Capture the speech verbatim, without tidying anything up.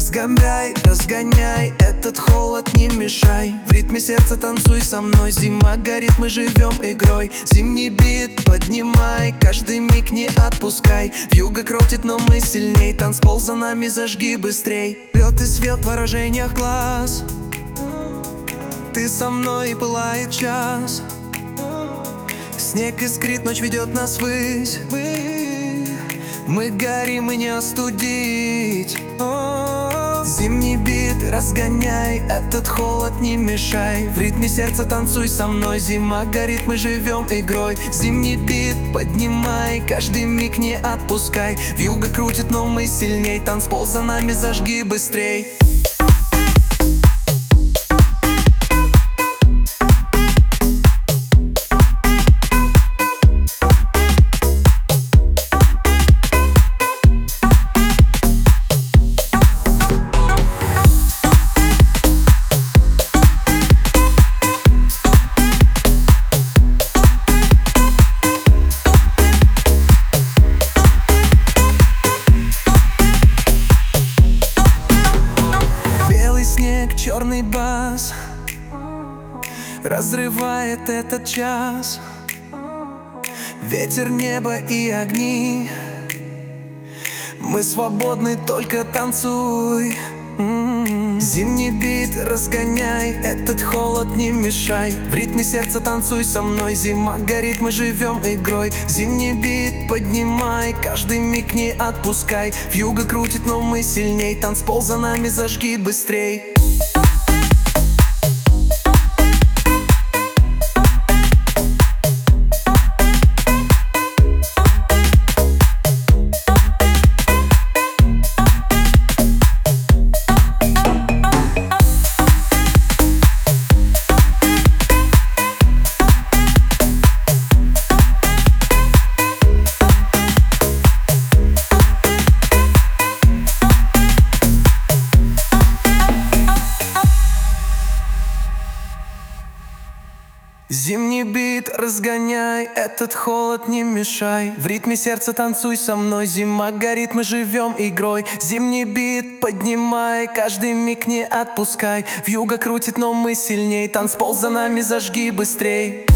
Разгоняй, разгоняй, этот холод не мешай. В ритме сердца танцуй со мной. Зима горит, мы живем игрой. Зимний бит поднимай, каждый миг не отпускай. Вьюга крутит, но мы сильней. Танцпол за нами, зажги быстрей. Лед и свет в выражениях глаз. Ты со мной, и пылает час. Снег искрит, ночь ведет нас ввысь. Мы горим и не остудить. О, зимний бит разгоняй, этот холод не мешай. В ритме сердца танцуй со мной. Зима горит, мы живем игрой. Зимний бит поднимай, каждый миг не отпускай. Вьюга крутит, но мы сильней. Танцпол за нами, зажги быстрей. Черный бас разрывает этот час. Ветер, небо и огни. Мы свободны, только танцуй. М-м-м. Зимний бит разгоняй, этот холод не мешай. В ритме сердца танцуй со мной. Зима горит, мы живем игрой. Зимний бит поднимай, каждый миг не отпускай. Вьюга крутит, но мы сильней. Танцпол за нами, зажги быстрей. Зимний бит разгоняй, этот холод не мешай. В ритме сердца танцуй со мной. Зима горит, мы живем игрой. Зимний бит поднимай, каждый миг не отпускай. Вьюга крутит, но мы сильней. Танцпол за нами, зажги быстрей.